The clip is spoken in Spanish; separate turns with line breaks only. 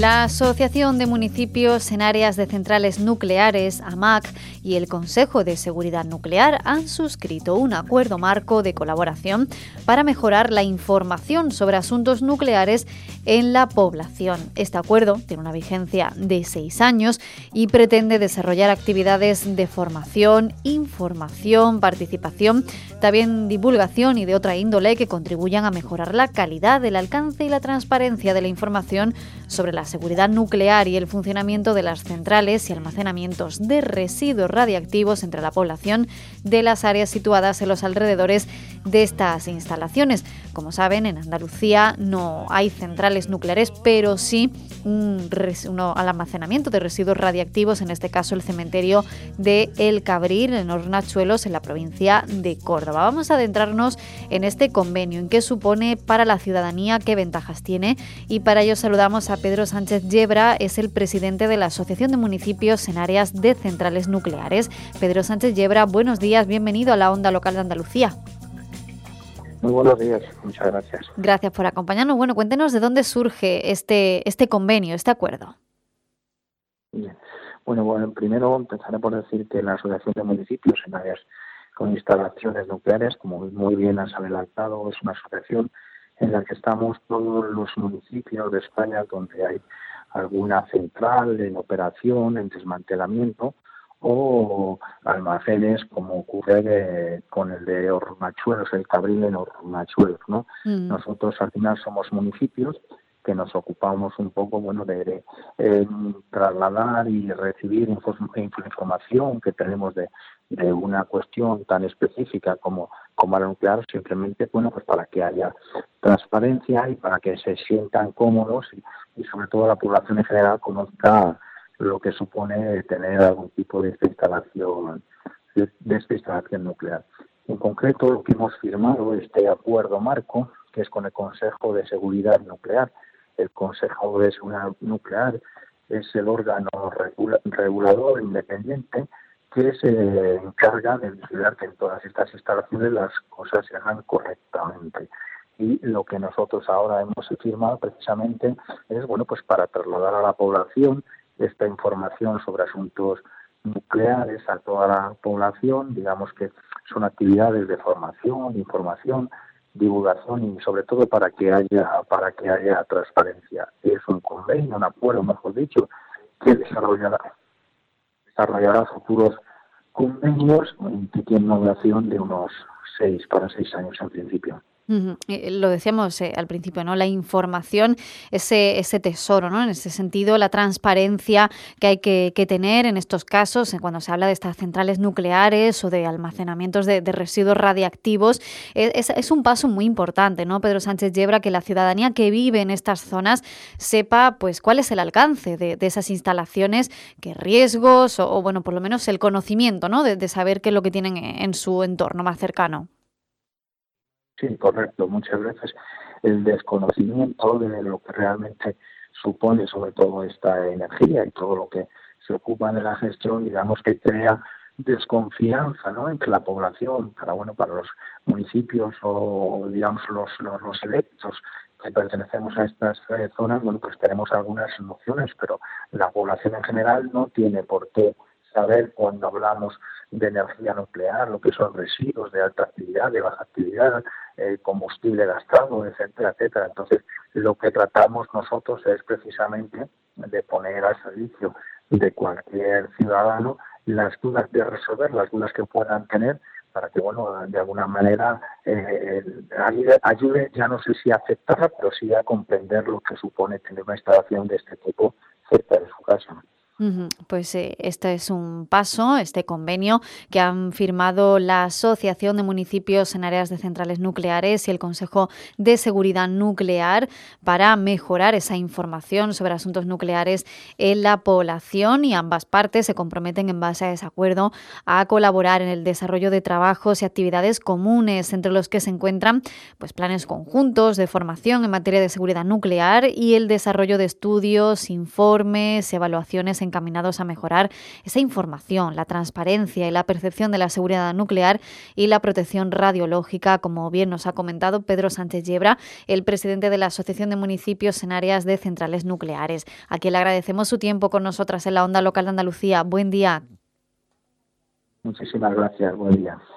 La Asociación de Municipios en Áreas de Centrales Nucleares, AMAC, y el Consejo de Seguridad Nuclear han suscrito un acuerdo marco de colaboración para mejorar la información sobre asuntos nucleares en la población. Este acuerdo tiene una vigencia de 6 años y pretende desarrollar actividades de formación, información, participación, también divulgación y de otra índole que contribuyan a mejorar la calidad, el alcance y la transparencia de la información sobre la seguridad nuclear y el funcionamiento de las centrales y almacenamientos de residuos radiactivos entre la población de las áreas situadas en los alrededores de estas instalaciones. Como saben, en Andalucía no hay centrales nucleares, pero sí un almacenamiento de residuos radiactivos, en este caso el cementerio de El Cabril, en Hornachuelos, en la provincia de Córdoba. Vamos a adentrarnos en este convenio, en qué supone para la ciudadanía, qué ventajas tiene, y para ello saludamos a Pedro Sánchez Yebra, es el presidente de la Asociación de Municipios en Áreas de Centrales Nucleares. Pedro Sánchez Yebra, buenos días, bienvenido a la Onda Local de Andalucía.
Muy buenos días, muchas gracias.
Gracias por acompañarnos. Bueno, cuéntenos de dónde surge este convenio, este acuerdo.
Bien. Bueno, primero empezaré por decir que la Asociación de Municipios en Áreas con Instalaciones Nucleares, como muy bien has adelantado, es una asociación en la que estamos todos los municipios de España donde hay alguna central en operación, en desmantelamiento, o almacenes como ocurre con el de Hornachuelos, El Cabril en Hornachuelos, ¿no? Nosotros al final somos municipios que nos ocupamos un poco, de trasladar y recibir información que tenemos de una cuestión tan específica como la nuclear, simplemente, pues para que haya transparencia y para que se sientan cómodos y sobre todo la población en general conozca lo que supone tener algún tipo de esta instalación nuclear. En concreto, lo que hemos firmado, este acuerdo marco, que es con el Consejo de Seguridad Nuclear. El Consejo de Seguridad Nuclear es el órgano regulador independiente que se encarga de vigilar que en todas estas instalaciones las cosas se hagan correctamente. Y lo que nosotros ahora hemos firmado precisamente es para trasladar a la población esta información sobre asuntos nucleares a toda la población. Digamos que son actividades de formación, información, divulgación y sobre todo para que haya transparencia. Es un convenio, un acuerdo, mejor dicho, que desarrollará futuros convenios que tienen una duración de unos 6 años en principio.
Lo decíamos al principio, ¿no? La información, ese tesoro, ¿no? En ese sentido, la transparencia que hay que tener en estos casos, cuando se habla de estas centrales nucleares o de almacenamientos de residuos radiactivos, es un paso muy importante, ¿no, Pedro Sánchez Yebra? Que la ciudadanía que vive en estas zonas sepa, pues, cuál es el alcance de esas instalaciones, qué riesgos o por lo menos el conocimiento, ¿no? De saber qué es lo que tienen en su entorno más cercano.
Sí, correcto. Muchas veces el desconocimiento de lo que realmente supone sobre todo esta energía y todo lo que se ocupa de la gestión, digamos que crea desconfianza, ¿no?, entre la población, para los municipios o digamos los electos que pertenecemos a estas zonas. Pues tenemos algunas nociones, pero la población en general no tiene por qué saber cuando hablamos de energía nuclear, lo que son residuos de alta actividad, de baja actividad, combustible gastado, etcétera, etcétera. Entonces, lo que tratamos nosotros es precisamente de poner al servicio de cualquier ciudadano las dudas, de resolver las dudas que puedan tener, para que, de alguna manera ayude, ya no sé si a aceptarla, pero sí a comprender lo que supone tener una instalación de este tipo cerca de su casa.
Pues este es un paso, este convenio que han firmado la Asociación de Municipios en Áreas de Centrales Nucleares y el Consejo de Seguridad Nuclear para mejorar esa información sobre asuntos nucleares en la población, y ambas partes se comprometen en base a ese acuerdo a colaborar en el desarrollo de trabajos y actividades comunes, entre los que se encuentran pues planes conjuntos de formación en materia de seguridad nuclear y el desarrollo de estudios, informes, evaluaciones en encaminados a mejorar esa información, la transparencia y la percepción de la seguridad nuclear y la protección radiológica, como bien nos ha comentado Pedro Sánchez Yebra, el presidente de la Asociación de Municipios en Áreas de Centrales Nucleares, a quien le agradecemos su tiempo con nosotras en la Onda Local de Andalucía. Buen día.
Muchísimas gracias. Buen día.